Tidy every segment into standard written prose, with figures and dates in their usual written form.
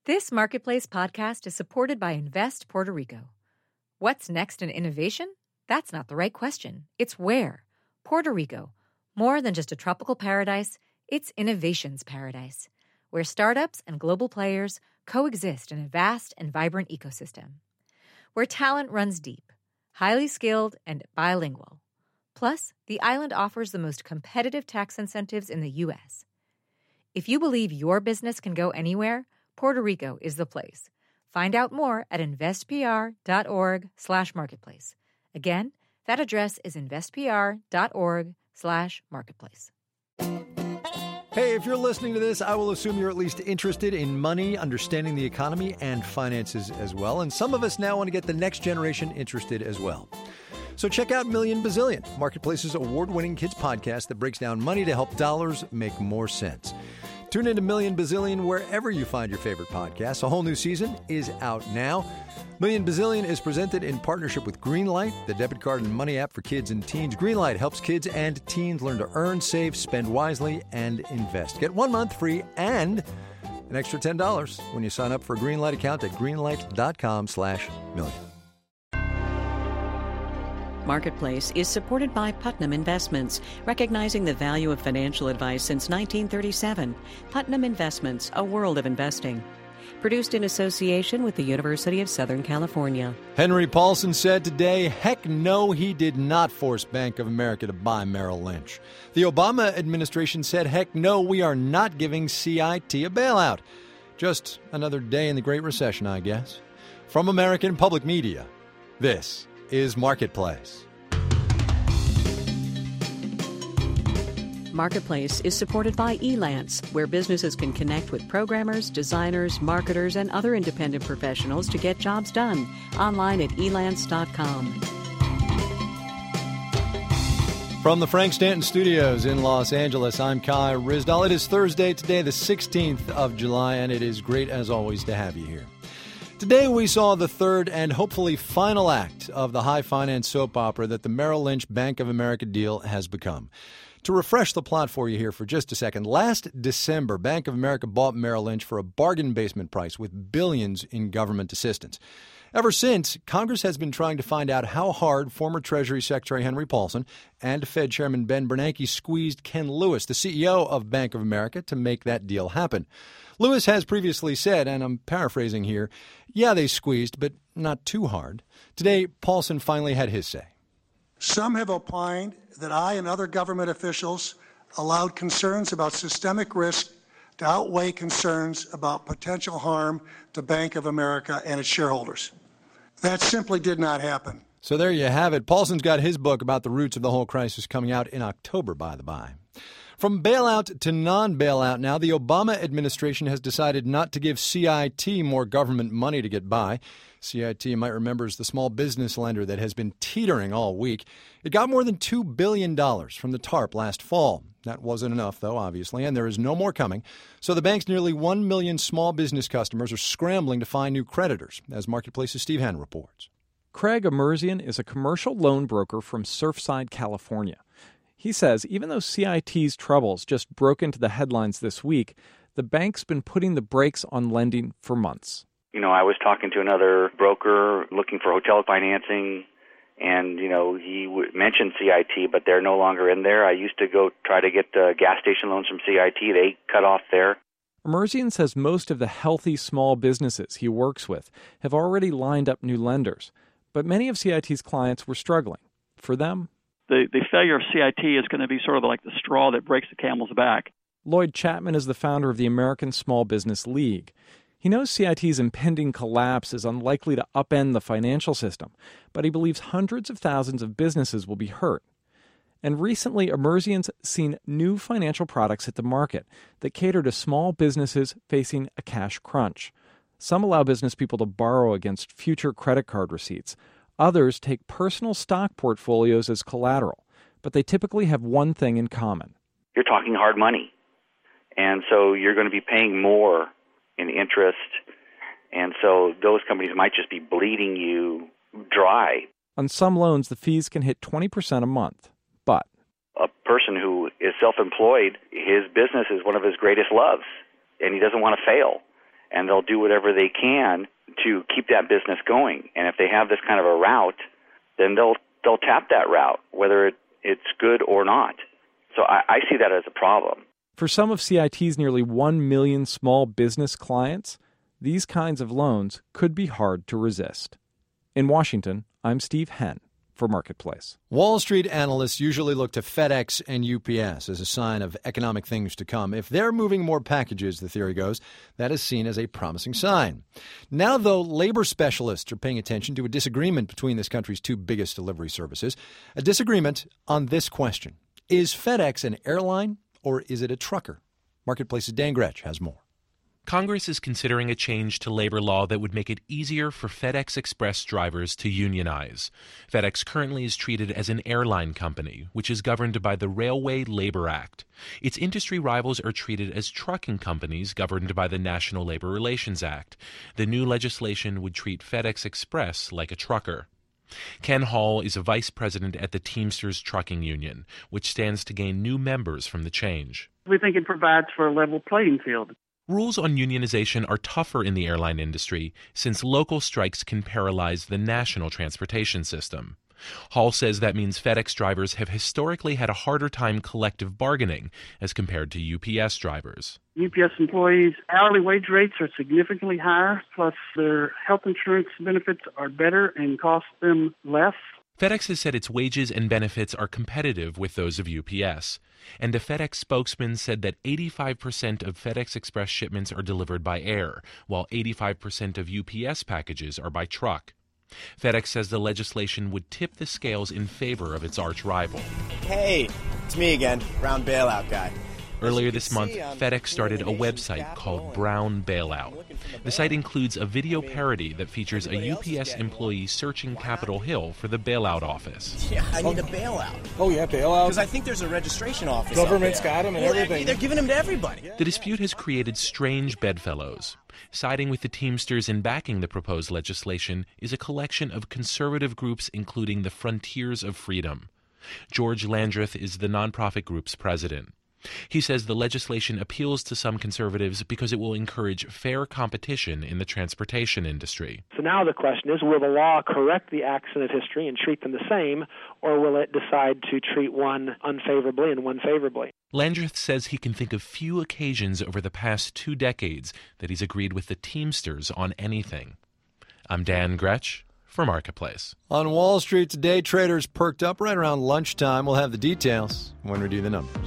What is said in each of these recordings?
This Marketplace podcast is supported by Invest Puerto Rico. What's next in innovation? That's not the right question. It's where. Puerto Rico. More than just a tropical paradise, it's innovation's paradise, where startups and global players coexist in a vast and vibrant ecosystem. Where talent runs deep, highly skilled, and bilingual. Plus, the island offers the most competitive tax incentives in the U.S. If you believe your business can go anywhere, Puerto Rico is the place. Find out more at investpr.org/marketplace. Again, that address is investpr.org/marketplace. Hey, if you're listening to this, I will assume you're at least interested in money, understanding the economy, and finances as well. And some of us now want to get the next generation interested as well. So check out Million Bazillion, Marketplace's award-winning kids podcast that breaks down money to help dollars make more sense. Tune into Million Bazillion wherever you find your favorite podcasts. A whole new season is out now. Million Bazillion is presented in partnership with Greenlight, the debit card and money app for kids and teens. Greenlight helps kids and teens learn to earn, save, spend wisely, and invest. Get 1 month free and an extra $10 when you sign up for a Greenlight account at greenlight.com/million. Marketplace is supported by Putnam Investments, recognizing the value of financial advice since 1937. Putnam Investments, a world of investing. Produced in association with the University of Southern California. Henry Paulson said today, heck no, he did not force Bank of America to buy Merrill Lynch. The Obama administration said, heck no, we are not giving CIT a bailout. Just another day in the Great Recession, I guess. From American Public Media, this is Marketplace. Marketplace is supported by Elance, where businesses can connect with programmers, designers, marketers, and other independent professionals to get jobs done. Online at elance.com. From the Frank Stanton Studios in Los Angeles, I'm Kai Ryssdal. It is Thursday today, the 16th of July, and it is great, as always, to have you here. Today we saw the third and hopefully final act of the high finance soap opera that the Merrill Lynch Bank of America deal has become. To refresh the plot for you here for just a second, last December, Bank of America bought Merrill Lynch for a bargain basement price with billions in government assistance. Ever since, Congress has been trying to find out how hard former Treasury Secretary Henry Paulson and Fed Chairman Ben Bernanke squeezed Ken Lewis, the CEO of Bank of America, to make that deal happen. Lewis has previously said, and I'm paraphrasing here, yeah, they squeezed, but not too hard. Today, Paulson finally had his say. Some have opined that I and other government officials allowed concerns about systemic risk to outweigh concerns about potential harm to Bank of America and its shareholders. That simply did not happen. So there you have it. Paulson's got his book about the roots of the whole crisis coming out in October, by the by. From bailout to non-bailout now, the Obama administration has decided not to give CIT more government money to get by. CIT, you might remember, is the small business lender that has been teetering all week. It got more than $2 billion from the TARP last fall. That wasn't enough, though, obviously, and there is no more coming. So the bank's nearly 1 million small business customers are scrambling to find new creditors, as Marketplace's Steve Henn reports. Craig Emerzian is a commercial loan broker from Surfside, California. He says even though CIT's troubles just broke into the headlines this week, the bank's been putting the brakes on lending for months. You know, I was talking to another broker looking for hotel financing, and, you know, he mentioned CIT, but they're no longer in there. I used to go try to get gas station loans from CIT. They cut off there. Emerzian says most of the healthy small businesses he works with have already lined up new lenders, but many of CIT's clients were struggling. For them, the failure of CIT is going to be sort of like the straw that breaks the camel's back. Lloyd Chapman is the founder of the American Small Business League. He knows CIT's impending collapse is unlikely to upend the financial system, but he believes hundreds of thousands of businesses will be hurt. And recently, Emerzian's seen new financial products hit the market that cater to small businesses facing a cash crunch. Some allow business people to borrow against future credit card receipts. Others take personal stock portfolios as collateral, but they typically have one thing in common. You're talking hard money, and so you're going to be paying more in interest, and so those companies might just be bleeding you dry. On some loans, the fees can hit 20% a month, but a person who is self-employed, his business is one of his greatest loves, and he doesn't want to fail. and they'll do whatever they can to keep that business going. And if they have this kind of a route, then they'll tap that route, whether it's good or not. So I see that as a problem. For some of CIT's nearly 1 million small business clients, these kinds of loans could be hard to resist. In Washington, I'm Steve Henn for Marketplace. Wall Street analysts usually look to FedEx and UPS as a sign of economic things to come. If they're moving more packages, the theory goes, that is seen as a promising sign. Now, though, labor specialists are paying attention to a disagreement between this country's two biggest delivery services, a disagreement on this question. Is FedEx an airline or is it a trucker? Marketplace's Dan Gretsch has more. Congress is considering a change to labor law that would make it easier for FedEx Express drivers to unionize. FedEx currently is treated as an airline company, which is governed by the Railway Labor Act. Its industry rivals are treated as trucking companies governed by the National Labor Relations Act. The new legislation would treat FedEx Express like a trucker. Ken Hall is a vice president at the Teamsters Trucking Union, which stands to gain new members from the change. We think it provides for a level playing field. Rules on unionization are tougher in the airline industry since local strikes can paralyze the national transportation system. Hall says that means FedEx drivers have historically had a harder time collective bargaining as compared to UPS drivers. UPS employees' hourly wage rates are significantly higher, plus their health insurance benefits are better and cost them less. FedEx has said its wages and benefits are competitive with those of UPS. And a FedEx spokesman said that 85% of FedEx Express shipments are delivered by air, while 85% of UPS packages are by truck. FedEx says the legislation would tip the scales in favor of its arch rival. Hey, it's me again, Brown Bailout Guy. Earlier this month, FedEx started a website called Brown Bailout. The site includes a video parody that features a UPS employee searching Capitol Hill for the bailout office. Yeah, I need a bailout. Oh, yeah, bailout? Because I think there's a registration office. Government's got them and everything. They're giving them to everybody. The dispute has created strange bedfellows. Siding with the Teamsters in backing the proposed legislation is a collection of conservative groups, including the Frontiers of Freedom. George Landreth is the nonprofit group's president. He says the legislation appeals to some conservatives because it will encourage fair competition in the transportation industry. So now the question is, will the law correct the accident history and treat them the same, or will it decide to treat one unfavorably and one favorably? Landreth says he can think of few occasions over the past 2 decades that he's agreed with the Teamsters on anything. I'm Dan Gretsch for Marketplace. On Wall Street today, traders perked up right around lunchtime. We'll have the details when we do the numbers.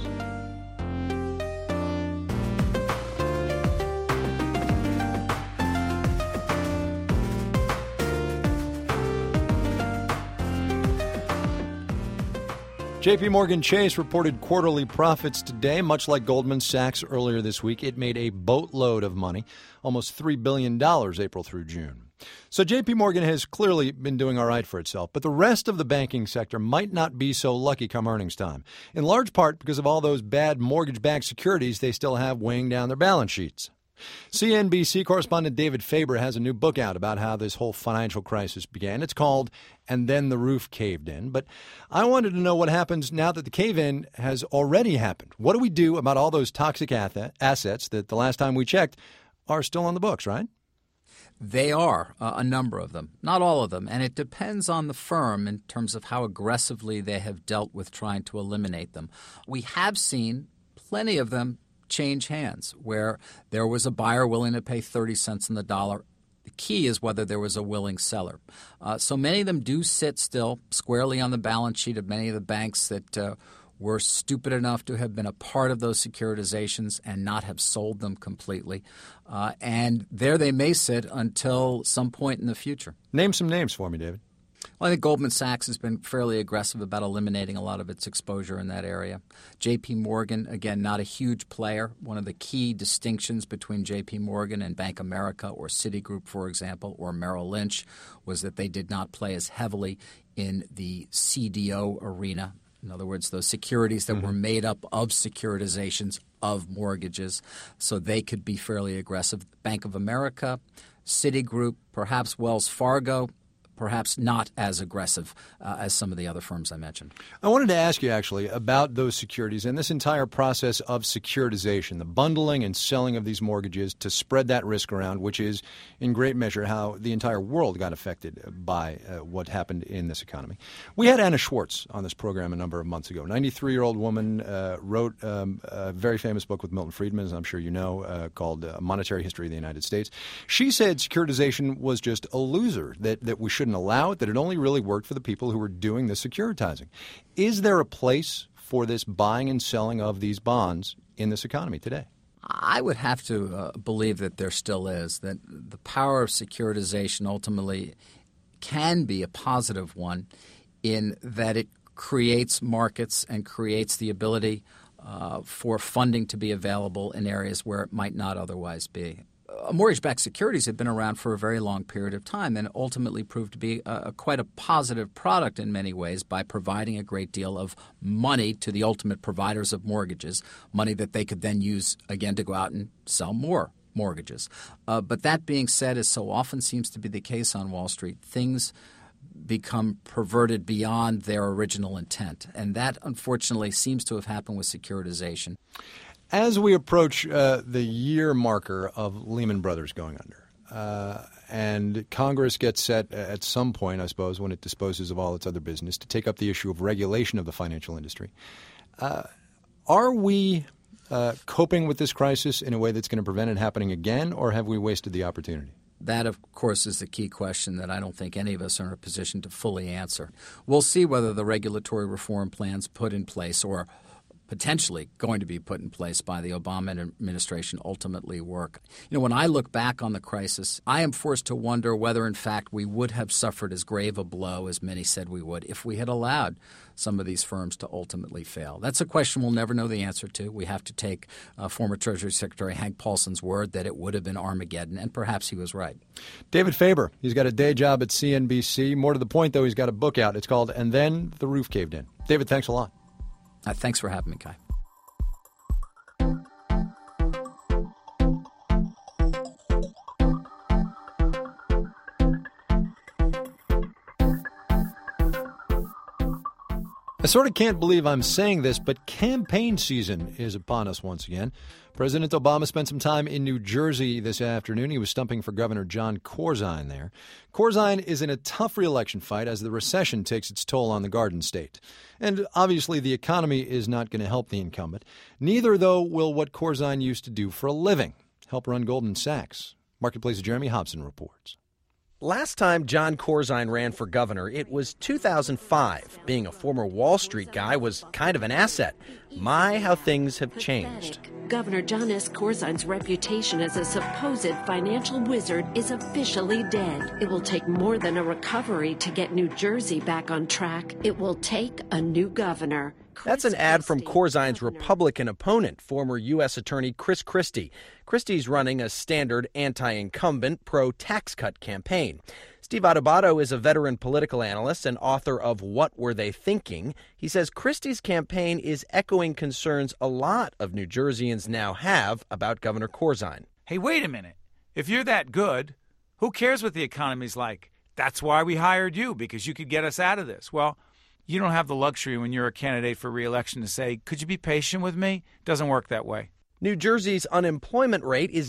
J.P. Morgan Chase reported quarterly profits today. Much like Goldman Sachs earlier this week, it made a boatload of money, almost $3 billion April through June. So J.P. Morgan has clearly been doing all right for itself, but the rest of the banking sector might not be so lucky come earnings time, in large part because of all those bad mortgage-backed securities they still have weighing down their balance sheets. CNBC correspondent David Faber has a new book out about how this whole financial crisis began. It's called And Then the Roof Caved In. But I wanted to know what happens now that the cave-in has already happened. What do we do about all those toxic assets that the last time we checked are still on the books, right? They are, a number of them, not all of them. And it depends on the firm in terms of how aggressively they have dealt with trying to eliminate them. We have seen plenty of them change hands, where there was a buyer willing to pay 30 cents on the dollar. The key is whether there was a willing seller. So many of them do sit still squarely on the balance sheet of many of the banks that were stupid enough to have been a part of those securitizations and not have sold them completely. And there they may sit until some point in the future. Name some names for me, David. Well, I think Goldman Sachs has been fairly aggressive about eliminating a lot of its exposure in that area. J.P. Morgan, again, not a huge player. One of the key distinctions between J.P. Morgan and Bank of America or Citigroup, for example, or Merrill Lynch was that they did not play as heavily in the CDO arena. In other words, those securities that were made up of securitizations of mortgages, so they could be fairly aggressive. Bank of America, Citigroup, perhaps Wells Fargo, perhaps not as aggressive as some of the other firms I mentioned. I wanted to ask you, actually, about those securities and this entire process of securitization, the bundling and selling of these mortgages to spread that risk around, which is in great measure how the entire world got affected by what happened in this economy. We had Anna Schwartz on this program a number of months ago. 93-year-old woman, wrote a very famous book with Milton Friedman, as I'm sure you know, called Monetary History of the United States. She said securitization was just a loser, that we shouldn't allow it, that it only really worked for the people who were doing the securitizing. Is there a place for this buying and selling of these bonds in this economy today? I would have to believe that there still is, that the power of securitization ultimately can be a positive one in that it creates markets and creates the ability for funding to be available in areas where it might not otherwise be. Mortgage-backed securities have been around for a very long period of time and ultimately proved to be quite a positive product in many ways by providing a great deal of money to the ultimate providers of mortgages, money that they could then use again to go out and sell more mortgages. But that being said, as so often seems to be the case on Wall Street, things become perverted beyond their original intent. And that, unfortunately, seems to have happened with securitization. As we approach the year marker of Lehman Brothers going under, and Congress gets set at some point, I suppose, when it disposes of all its other business, to take up the issue of regulation of the financial industry, are we coping with this crisis in a way that's going to prevent it happening again, or have we wasted the opportunity? That, of course, is the key question that I don't think any of us are in a position to fully answer. We'll see whether the regulatory reform plans put in place or potentially going to be put in place by the Obama administration ultimately work. You know, when I look back on the crisis, I am forced to wonder whether, in fact, we would have suffered as grave a blow as many said we would if we had allowed some of these firms to ultimately fail. That's a question we'll never know the answer to. We have to take former Treasury Secretary Hank Paulson's word that it would have been Armageddon, and perhaps he was right. David Faber, he's got a day job at CNBC. More to the point, though, he's got a book out. It's called And Then the Roof Caved In. David, thanks a lot. Thanks for having me, Kai. I sort of can't believe I'm saying this, but campaign season is upon us once again. President Obama spent some time in New Jersey this afternoon. He was stumping for Governor Jon Corzine there. Corzine is in a tough re-election fight as the recession takes its toll on the Garden State. And obviously the economy is not going to help the incumbent. Neither, though, will what Corzine used to do for a living, help run Goldman Sachs. Marketplace's Jeremy Hobson reports. Last time Jon Corzine ran for governor, it was 2005. Being a former Wall Street guy was kind of an asset. My, how things have changed. Governor Jon S. Corzine's reputation as a supposed financial wizard is officially dead. It will take more than a recovery to get New Jersey back on track. It will take a new governor. That's an ad from Corzine's Republican opponent, former U.S. Attorney Chris Christie. Christie's running a standard anti-incumbent pro-tax cut campaign. Steve Adubato is a veteran political analyst and author of What Were They Thinking? He says Christie's campaign is echoing concerns a lot of New Jerseyans now have about Governor Corzine. Hey, wait a minute. If you're that good, who cares what the economy's like? That's why we hired you, because you could get us out of this. Well, you don't have the luxury when you're a candidate for re-election to say, could you be patient with me? Doesn't work that way. New Jersey's unemployment rate is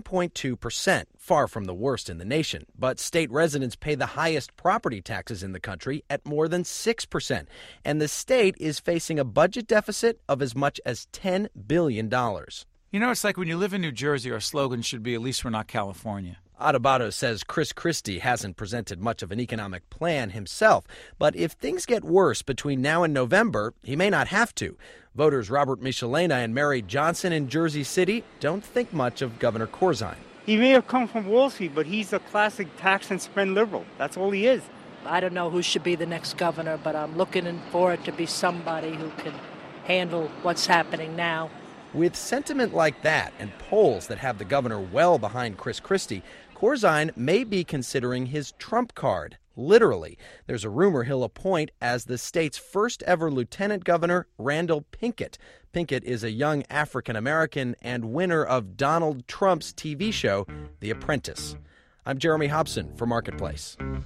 9.2%, far from the worst in the nation. But state residents pay the highest property taxes in the country at more than 6%. And the state is facing a budget deficit of as much as $10 billion. You know, it's like when you live in New Jersey, our slogan should be, at least we're not California. Adubato says Chris Christie hasn't presented much of an economic plan himself, but if things get worse between now and November, he may not have to. Voters Robert Michelena and Mary Johnson in Jersey City don't think much of Governor Corzine. He may have come from Wall Street, but he's a classic tax and spend liberal. That's all he is. I don't know who should be the next governor, but I'm looking for it to be somebody who can handle what's happening now. With sentiment like that and polls that have the governor well behind Chris Christie, Corzine may be considering his trump card, literally. There's a rumor he'll appoint as the state's first ever lieutenant governor, Randall Pinkett. Pinkett is a young African-American and winner of Donald Trump's TV show, The Apprentice. I'm Jeremy Hobson for Marketplace.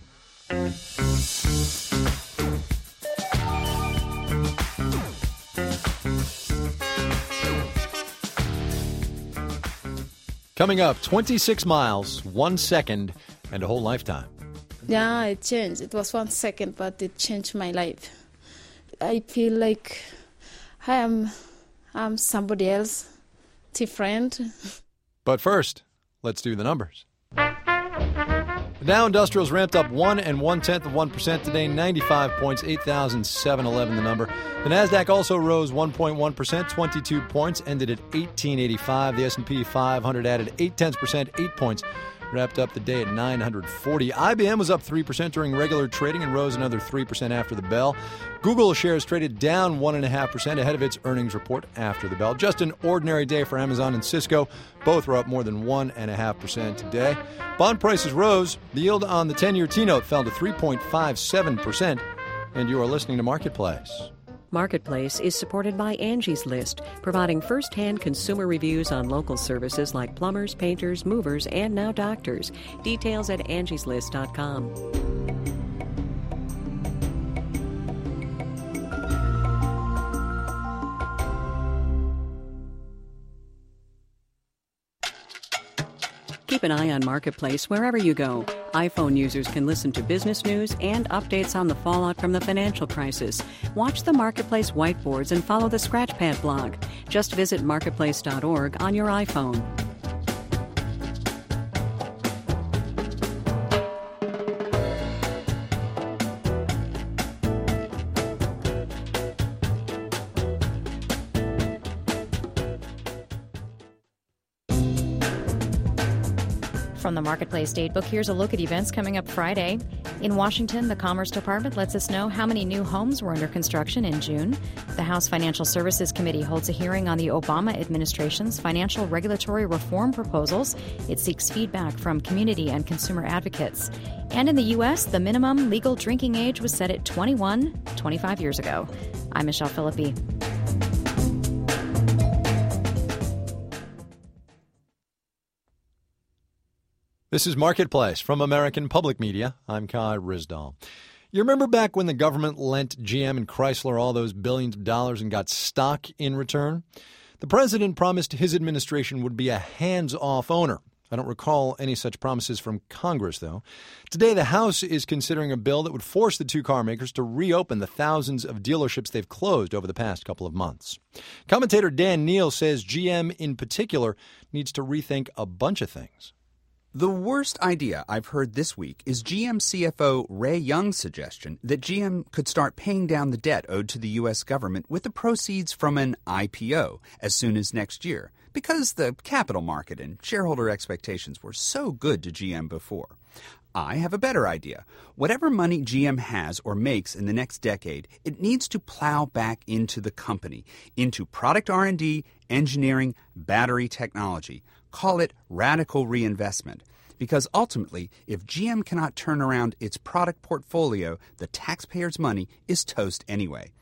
Coming up, 26 miles, 1 second, and a whole lifetime. Yeah, it changed. It was 1 second, but it changed my life. I feel like I'm somebody else, different. But first, let's do the numbers. The Dow Industrials ramped up 1 1/10% today, 95 points, 8,711 the number. The Nasdaq also rose 1.1%, 22 points, ended at 1885. The S&P 500 added 0.8%, 8 points, wrapped up the day at 940. IBM was up 3% during regular trading and rose another 3% after the bell. Google shares traded down 1.5% ahead of its earnings report after the bell. Just an ordinary day for Amazon and Cisco. Both were up more than 1.5% today. Bond prices rose. The yield on the 10-year T-note fell to 3.57%. And you are listening to Marketplace. Marketplace is supported by Angie's List, providing first-hand consumer reviews on local services like plumbers, painters, movers, and now doctors. Details at angieslist.com. Keep an eye on Marketplace wherever you go. iPhone users can listen to business news and updates on the fallout from the financial crisis. Watch the Marketplace whiteboards and follow the Scratchpad blog. Just visit marketplace.org on your iPhone. From the Marketplace Datebook, here's a look at events coming up Friday. In Washington, the Commerce Department lets us know how many new homes were under construction in June. The House Financial Services Committee holds a hearing on the Obama administration's financial regulatory reform proposals. It seeks feedback from community and consumer advocates. And in the U.S., the minimum legal drinking age was set at 21 25 years ago. I'm Michelle Philippi. This is Marketplace from American Public Media. I'm Kai Ryssdal. You remember back when the government lent GM and Chrysler all those billions of dollars and got stock in return? The president promised his administration would be a hands-off owner. I don't recall any such promises from Congress, though. Today, the House is considering a bill that would force the two car makers to reopen the thousands of dealerships they've closed over the past couple of months. Commentator Dan Neal says GM in particular needs to rethink a bunch of things. The worst idea I've heard this week is GM CFO Ray Young's suggestion that GM could start paying down the debt owed to the U.S. government with the proceeds from an IPO as soon as next year, because the capital market and shareholder expectations were so good to GM before. I have a better idea. Whatever money GM has or makes in the next decade, it needs to plow back into the company, into product R&D, engineering, battery technology. Call it radical reinvestment. Because ultimately, if GM cannot turn around its product portfolio, the taxpayers' money is toast anyway.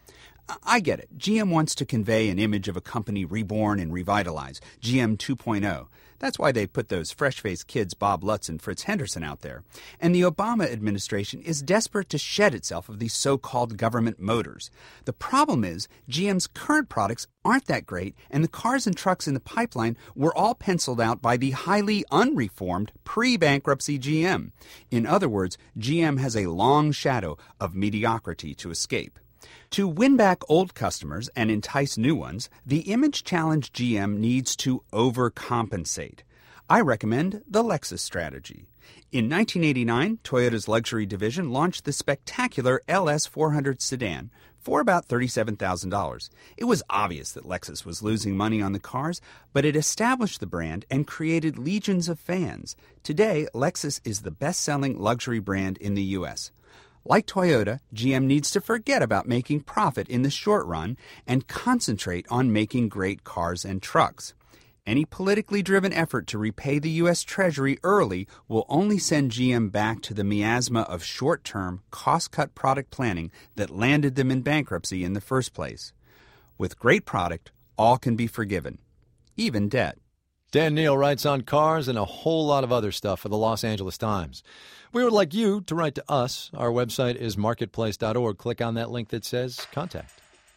I get it. GM wants to convey an image of a company reborn and revitalized, GM 2.0. That's why they put those fresh-faced kids Bob Lutz and Fritz Henderson out there. And the Obama administration is desperate to shed itself of these so-called government motors. The problem is GM's current products aren't that great, and the cars and trucks in the pipeline were all penciled out by the highly unreformed pre-bankruptcy GM. In other words, GM has a long shadow of mediocrity to escape. To win back old customers and entice new ones, the image-challenged GM needs to overcompensate. I recommend the Lexus strategy. In 1989, Toyota's luxury division launched the spectacular LS400 sedan for about $37,000. It was obvious that Lexus was losing money on the cars, but it established the brand and created legions of fans. Today, Lexus is the best-selling luxury brand in the U.S. Like Toyota, GM needs to forget about making profit in the short run and concentrate on making great cars and trucks. Any politically driven effort to repay the U.S. Treasury early will only send GM back to the miasma of short-term, cost-cut product planning that landed them in bankruptcy in the first place. With great product, all can be forgiven, even debt. Dan Neal writes on cars and a whole lot of other stuff for the Los Angeles Times. We would like you to write to us. Our website is marketplace.org. Click on that link that says Contact.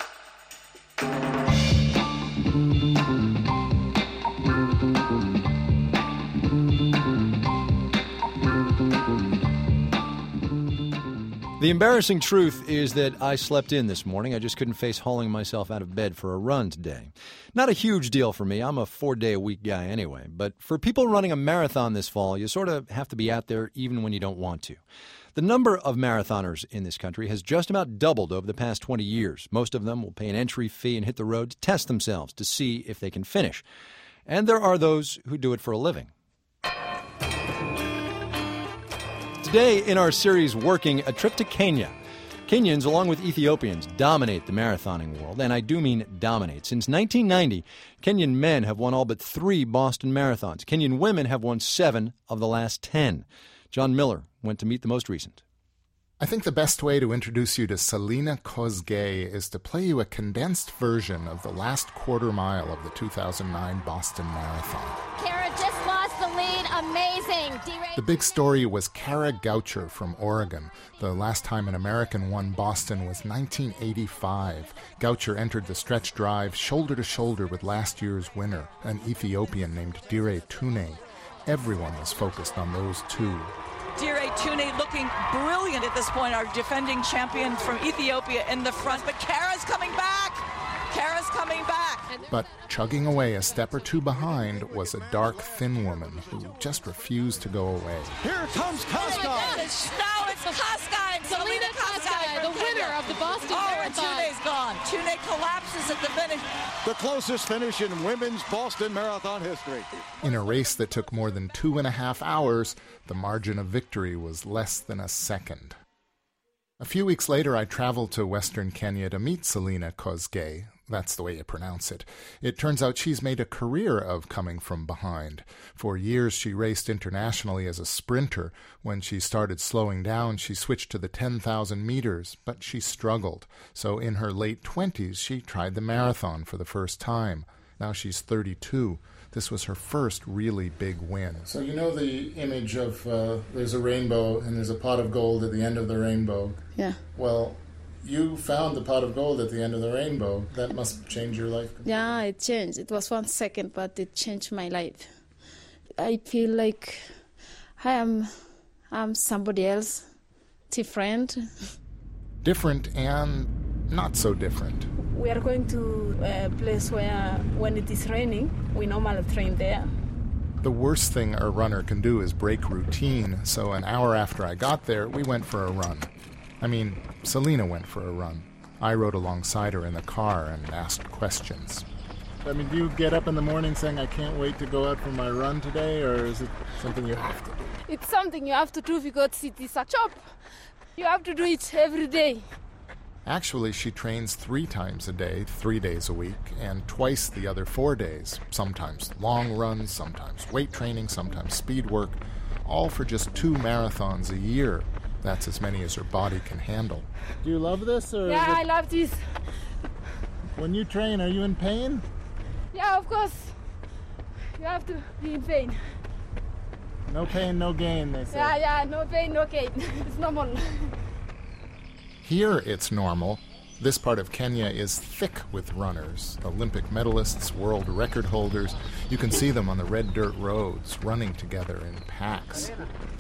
The embarrassing truth is that I slept in this morning. I just couldn't face hauling myself out of bed for a run today. Not a huge deal for me. I'm a 4-day-a-week guy anyway. But for people running a marathon this fall, you sort of have to be out there even when you don't want to. The number of marathoners in this country has just about doubled over the past 20 years. Most of them will pay an entry fee and hit the road to test themselves to see if they can finish. And there are those who do it for a living. Today in our series Working, a trip to Kenya. Kenyans, along with Ethiopians, dominate the marathoning world, and I do mean dominate. Since 1990, Kenyan men have won all but 3 Boston marathons. Kenyan women have won 7 of the last 10. John Miller went to meet the most recent. I think the best way to introduce you to Selina Kosgei is to play you a condensed version of the last quarter mile of the 2009 Boston Marathon. Kara just lost the lead. Amazing. The big story was Kara Goucher from Oregon. The last time an American won Boston was 1985. Goucher entered the stretch drive shoulder to shoulder with last year's winner, an Ethiopian named Dire Tune. Everyone was focused on those two. Dire Tune looking brilliant at this point, our defending champion from Ethiopia in the front. But Kara's coming back. Kara's coming back. But chugging away a step or two behind was a dark, thin woman who just refused to go away. Here comes Kosgei. Now it's Kosgei. Selina Kosgei, the winner of the Boston Marathon. And Tune's gone. Tune collapses at the finish. The closest finish in women's Boston Marathon history. In a race that took more than 2.5 hours, the margin of victory was less than a second. A few weeks later, I traveled to Western Kenya to meet Selina Kosgei. That's the way you pronounce it. It turns out she's made a career of coming from behind. For years, she raced internationally as a sprinter. When she started slowing down, she switched to the 10,000 meters, but she struggled. So in her late 20s, she tried the marathon for the first time. Now she's 32. This was her first really big win. So you know the image of there's a rainbow and there's a pot of gold at the end of the rainbow? Yeah. Well, you found the pot of gold at the end of the rainbow. That must change your life. Yeah, it changed. It was 1 second, but it changed my life. I feel like I'm somebody else, different. Different and not so different. We are going to a place where when it is raining, we normally train there. The worst thing a runner can do is break routine, so an hour after I got there, we went for a run. I mean, Selina went for a run. I rode alongside her in the car and asked questions. I mean, do you get up in the morning saying, I can't wait to go out for my run today, or is it something you have to do? It's something you have to do because it is a job. You have to do it every day. Actually, she trains 3 times a day, 3 days a week, and twice the other 4 days. Sometimes long runs, sometimes weight training, sometimes speed work, all for just 2 marathons a year. That's as many as her body can handle. Do you love this? Or yeah, I love this. When you train, are you in pain? Yeah, of course. You have to be in pain. No pain, no gain, they say. Yeah, no pain, no gain. It's normal. Here it's normal. This part of Kenya is thick with runners, Olympic medalists, world record holders. You can see them on the red dirt roads, running together in packs.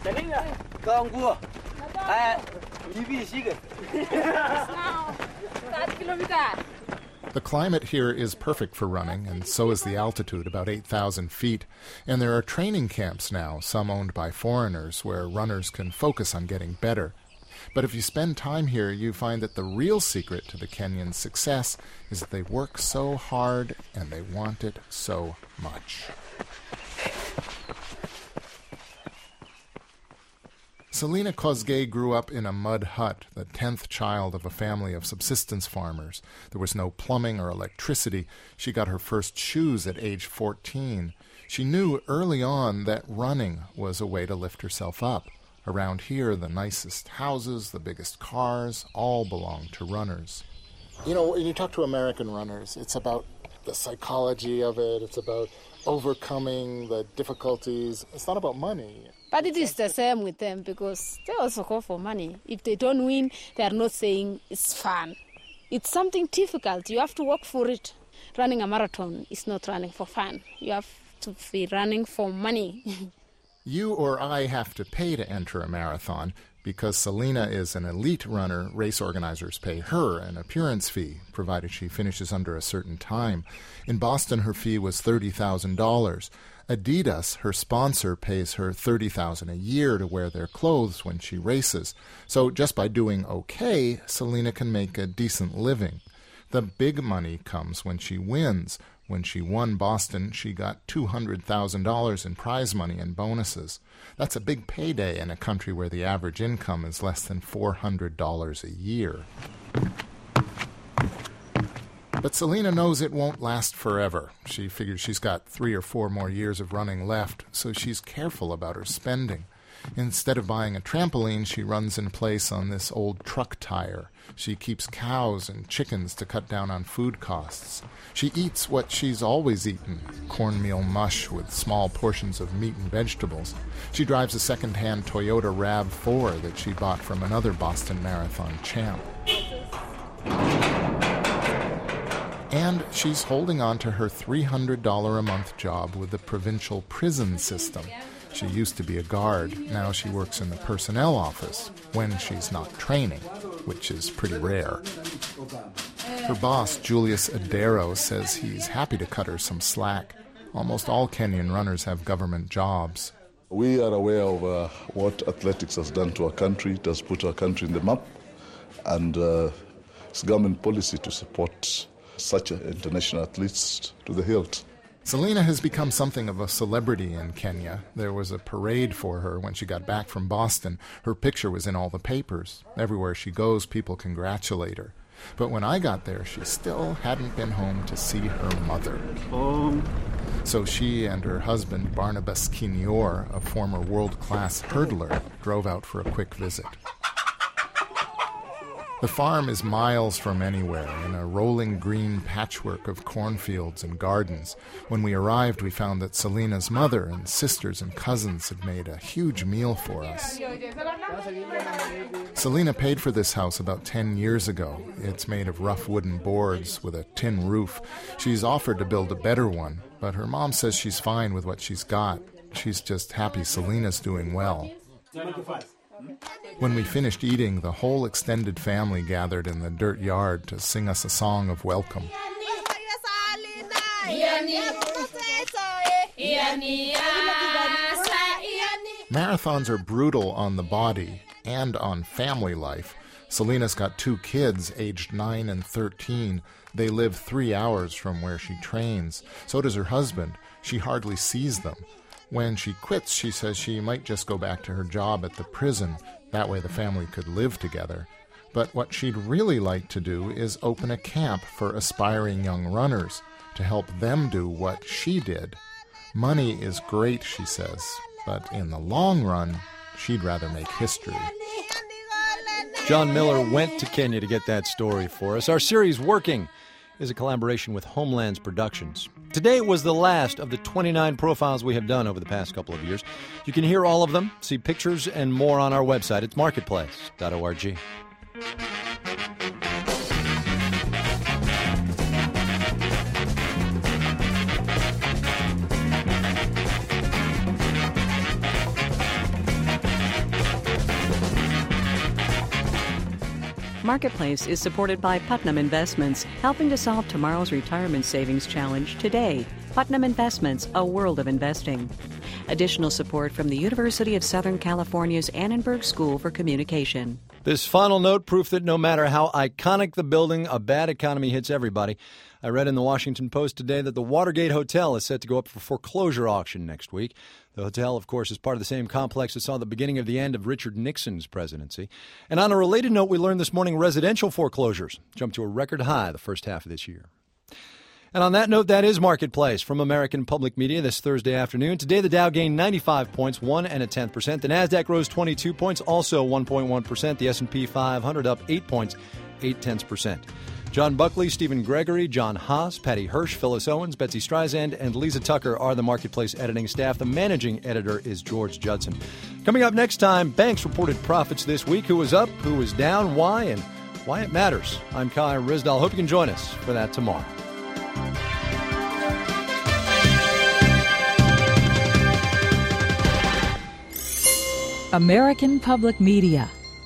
The climate here is perfect for running, and so is the altitude, about 8,000 feet. And there are training camps now, some owned by foreigners, where runners can focus on getting better. But if you spend time here, you find that the real secret to the Kenyan success is that they work so hard and they want it so much. Selina Kosgei grew up in a mud hut, the 10th child of a family of subsistence farmers. There was no plumbing or electricity. She got her first shoes at age 14. She knew early on that running was a way to lift herself up. Around here, the nicest houses, the biggest cars, all belong to runners. You know, when you talk to American runners, it's about the psychology of it. It's about overcoming the difficulties. It's not about money. But it is the same with them because they also go for money. If they don't win, they are not saying it's fun. It's something difficult. You have to work for it. Running a marathon is not running for fun. You have to be running for money. You or I have to pay to enter a marathon. Because Selena is an elite runner, race organizers pay her an appearance fee, provided she finishes under a certain time. In Boston, her fee was $30,000. Adidas, her sponsor, pays her $30,000 a year to wear their clothes when she races. So just by doing okay, Selena can make a decent living. The big money comes when she wins. When she won Boston, she got $200,000 in prize money and bonuses. That's a big payday in a country where the average income is less than $400 a year. But Selena knows it won't last forever. She figures she's got 3 or 4 more years of running left, so she's careful about her spending. Instead of buying a trampoline, she runs in place on this old truck tire. She keeps cows and chickens to cut down on food costs. She eats what she's always eaten, cornmeal mush with small portions of meat and vegetables. She drives a second-hand Toyota RAV4 that she bought from another Boston Marathon champ. And she's holding on to her $300 a month job with the provincial prison system. She used to be a guard. Now she works in the personnel office when she's not training, which is pretty rare. Her boss, Julius Adero, says he's happy to cut her some slack. Almost all Kenyan runners have government jobs. We are aware of what athletics has done to our country. It has put our country in the map. And it's government policy to support such international athletes to the hilt. Selena has become something of a celebrity in Kenya. There was a parade for her when she got back from Boston. Her picture was in all the papers. Everywhere she goes, people congratulate her. But when I got there, she still hadn't been home to see her mother. So she and her husband, Barnabas Kinyor, a former world-class hurdler, drove out for a quick visit. The farm is miles from anywhere, in a rolling green patchwork of cornfields and gardens. When we arrived, we found that Selena's mother and sisters and cousins had made a huge meal for us. Selena paid for this house about 10 years ago. It's made of rough wooden boards with a tin roof. She's offered to build a better one, but her mom says she's fine with what she's got. She's just happy Selena's doing well. When we finished eating, the whole extended family gathered in the dirt yard to sing us a song of welcome. Marathons are brutal on the body and on family life. Selena's got 2 kids, aged 9 and 13. They live 3 hours from where she trains. So does her husband. She hardly sees them. When she quits, she says she might just go back to her job at the prison. That way the family could live together. But what she'd really like to do is open a camp for aspiring young runners to help them do what she did. Money is great, she says, but in the long run, she'd rather make history. John Miller went to Kenya to get that story for us. Our series, Working, is a collaboration with Homelands Productions. Today was the last of the 29 profiles we have done over the past couple of years. You can hear all of them, see pictures and more on our website. It's marketplace.org. Marketplace is supported by Putnam Investments, helping to solve tomorrow's retirement savings challenge today. Putnam Investments, a world of investing. Additional support from the University of Southern California's Annenberg School for Communication. This final note, proof that no matter how iconic the building, a bad economy hits everybody. I read in the Washington Post today that the Watergate Hotel is set to go up for foreclosure auction next week. The hotel, of course, is part of the same complex that saw the beginning of the end of Richard Nixon's presidency. And on a related note, we learned this morning residential foreclosures jumped to a record high the first half of this year. And on that note, that is Marketplace from American Public Media this Thursday afternoon. Today, the Dow gained 95 points, 1.1%. The Nasdaq rose 22 points, also 1.1%. The S&P 500 up 8 points, 0.8%. John Buckley, Stephen Gregory, John Haas, Patty Hirsch, Phyllis Owens, Betsy Streisand, and Lisa Tucker are the Marketplace editing staff. The managing editor is George Judson. Coming up next time, banks reported profits this week. Who was up, who was down, why, and why it matters. I'm Kai Ryssdal. Hope you can join us for that tomorrow. American Public Media.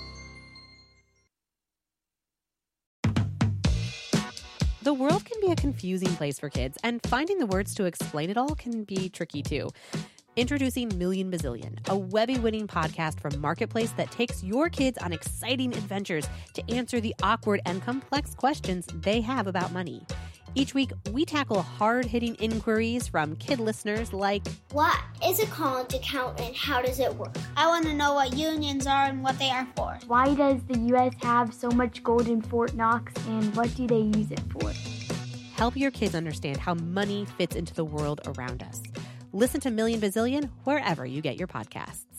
The world can be a confusing place for kids, and finding the words to explain it all can be tricky too. Introducing Million Bazillion, a Webby-winning podcast from Marketplace that takes your kids on exciting adventures to answer the awkward and complex questions they have about money. Each week, we tackle hard-hitting inquiries from kid listeners like, what is a college account and how does it work? I want to know what unions are and what they are for. Why does the U.S. have so much gold in Fort Knox and what do they use it for? Help your kids understand how money fits into the world around us. Listen to Million Bazillion wherever you get your podcasts.